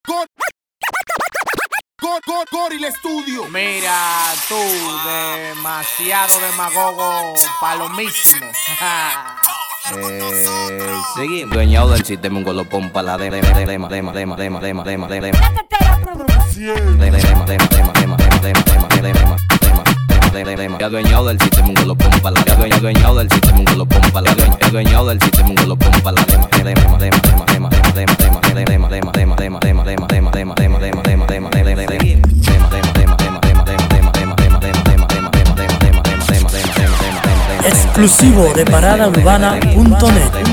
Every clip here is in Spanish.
Goril Studio. Mira tú, demasiado demagogo pa' lo mismo. Seguimos. Dueñado del sistema, un golopón pa' la dema. Ya dueñado del sistema, un golopón pa' la dema. Dueñado del sistema, un golopón pa' la dema. Dueñado del sistema, un golopón pa' la dema. Exclusivo de paradaurbana.net.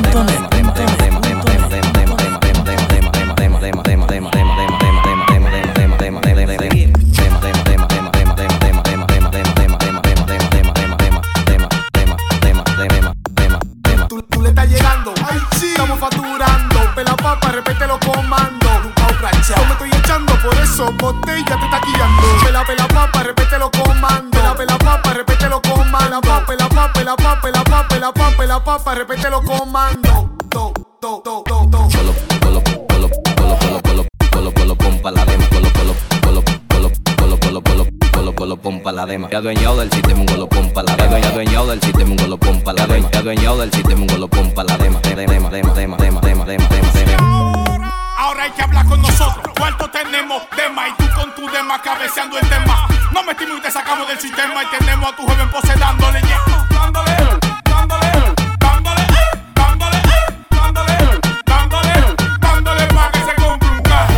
Tú le estás llegando, ay sí, estamos facturando. Pela papa, repete los comandos. Yo me estoy echando, por eso botella te está guiando. Pela papa, repete los comandos. Pela papa, repete los comandos. Pela papa, repete los comandos. Pompa la dema. Ya dueñado del sistema, un golopón pa' la dema. Ya dueñado del sistema, un golopón pa' la dema. Ya dueñado del sistema, un golopón pa' la dema. Ahora hay que hablar con nosotros. ¿Cuánto tenemos dema? Y tú con tu dema cabeceando el tema. No metimos y te sacamos del sistema. Y tenemos a tu joven pose dándole, dándole pa' que se compre un carro.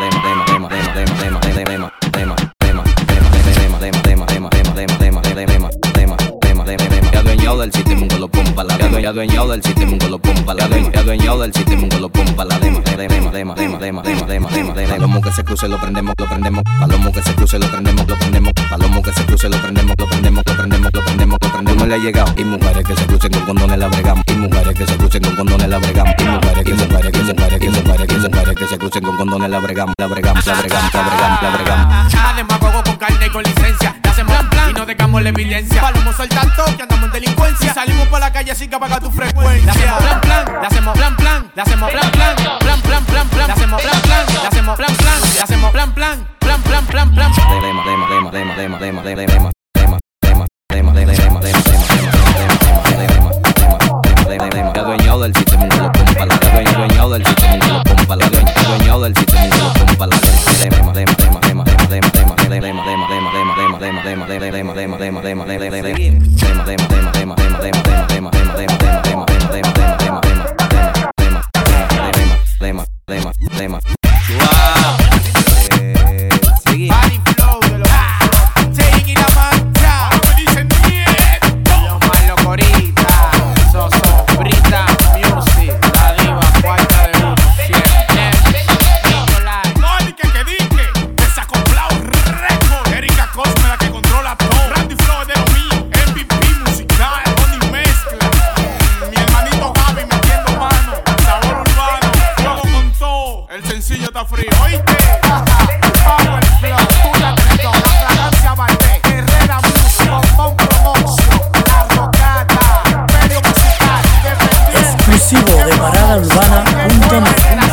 Ya dueñado del sistema, un golopón pa' la dema. Ya dueñado del sistema, un golopón pa' la dema. Ya dueñado del sistema, un golopón pa' la dema. Palomo que se cruce lo prendemos. Palomo que se cruce lo prendemos. Palomo que se cruce lo prendemos. No le ha llegado. Y mujeres que se crucen con condones la bregamos. Y mujeres que se crucen con condones la bregamos. Y mujeres que se crucen con condones la bregamos. Demagogo con carne y con licencia. Le hacemos plan y no dejamos la evidencia. Palomo soy tanto que andamos en delincuencia. Y salimos por la calle así que apaga tu frecuencia. Le hacemos le hacemos plan. Le hacemos le hacemos Ya dueñado del sistema, un golopón pa' la dema. Dueñado del sistema, un golopón pa' la dema. Dueñado del sistema, un golopón pa' la dema. Exclusivo de paradaurbana.net.